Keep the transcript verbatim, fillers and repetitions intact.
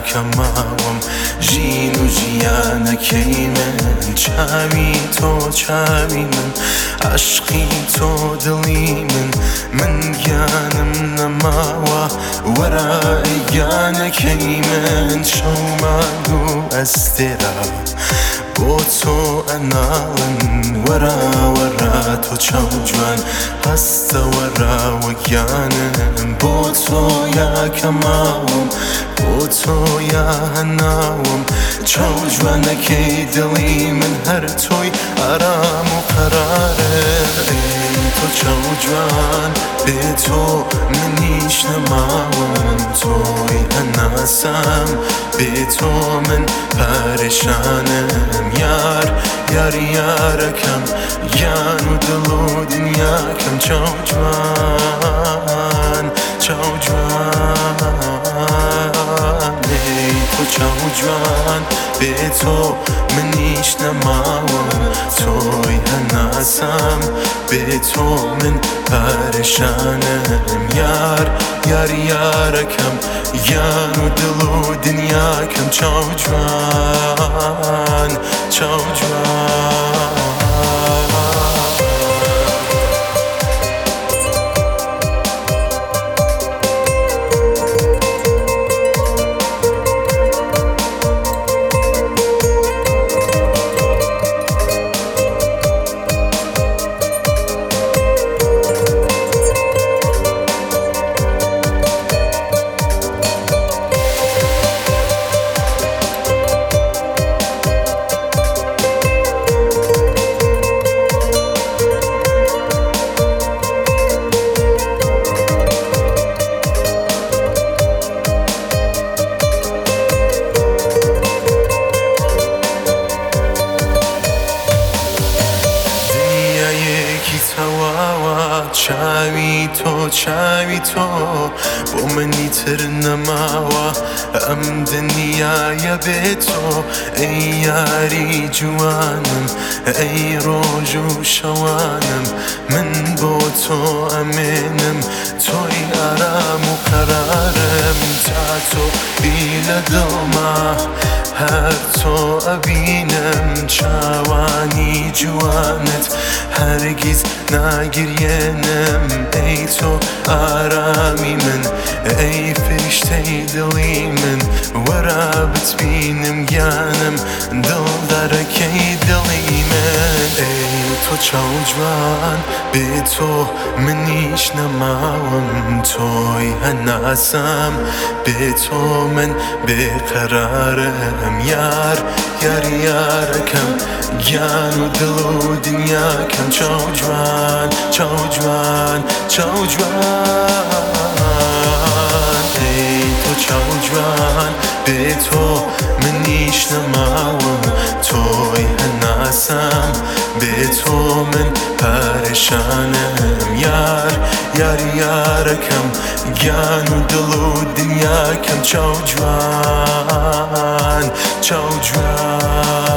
یەکەماوم ژین و ژیانەکەی من چاوی تۆ چاوی من عشقی تۆ دڵی من من گیانم نەماوە وەرە گیانەکەی من شەومانگ و ئەستێرا بۆ تۆ ئەناڵن وەرە وەرە تۆ چاو جوان هەستە وەرە وەگیانم بۆ تۆ یاکەماوم بۆ تۆ یا هەناوم چاو جوانەکەی دڵی من هەر تۆی ئارام و قەرارە تۆ چاو جوان بێ تۆ منیش نەماوم تۆی هەناسام بێ تۆ من پەرێشانم یار یاری یارەکەم گیان و دڵ و دنیاکەم چاو جوان چاو جوان تۆ چاو جوان بێ تۆ منیش نەماوم تۆی هەناسام بێ تۆ من پەرێشانم یار یاری یارەکەم گیان و دڵ و دنیاکەم چاو جوان چاو جوان چاوی تۆ چاوی تۆ بۆ منی تر نەماوە ئەم دنیایە بێ تۆ ئەی یاری جوانم ئەی ڕۆژ و شەوانم من بۆ تۆ ئەمێنم تۆی ئارام و قەرارم تا تۆ بی لە دڵما هەر تۆ ئەبینم چاوانی جوانت هەرگیز ناگریێنم ئەی تۆ ئارامی من ئەی فریشتەی دڵی من وەرە بتبینم گیانم دڵدارەکەی دڵی من ئەی تۆ چاو جوان بێ تۆ منیش نەماوم تۆی هەناسام بێ تۆ من بێقەرارم یار یاری یارەکەم گیان و دڵ و دنیاکەم چاو جوان چاو جوان چاو جوان ئەی تۆ چاو جوان بێ تۆ منیش نەماوم تۆی هەناسام بێ تۆ من پەرێشانم یار یاری یارەکەم گیان و دڵ و دنیاکەم چاو جوان چاو جوان